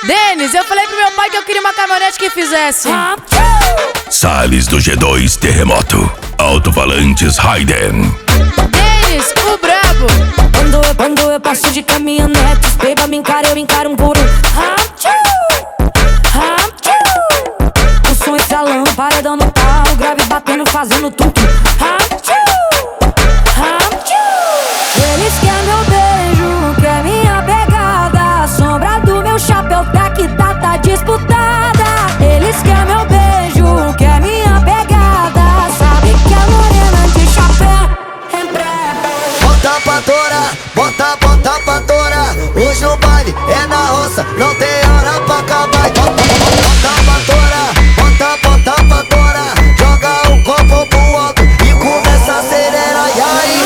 Denis, eu falei pro meu pai que eu queria uma caminhonete que fizesse. Salles do G2 Terremoto. Alto-falantes Raiden. Denis, o brabo. Quando eu passo de caminhonete, os beba me encara, eu encaro um por um. O som estralando, paredão no pau, grave batendo, fazendo tudo. Eles querem meu beijo, quer minha pegada. A sombra do meu chapéu tá disputada. Eles querem meu beijo, quer minha pegada. Sabe que a morena de chapéu é braba. Bota pra torar, bota pra torar. Hoje o baile é na roça, não tem hora pra acabar. Bota pra torar, bota pra torar. Joga o copo pro alto e começa a acelerar. E aí?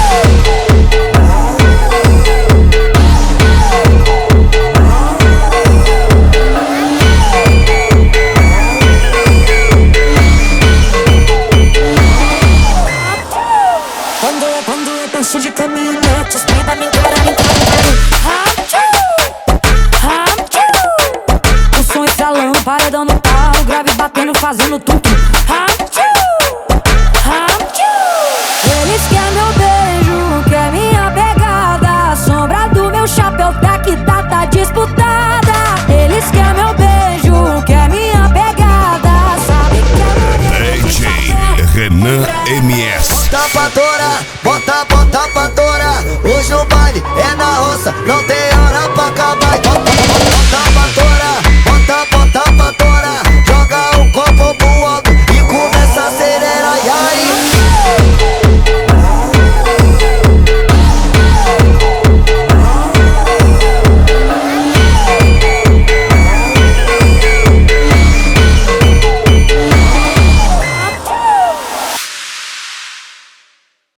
Quando eu penso de caminhonete, os peiba me encaram, o som estralando, paredão no pau, grave batendo, fazendo tudo.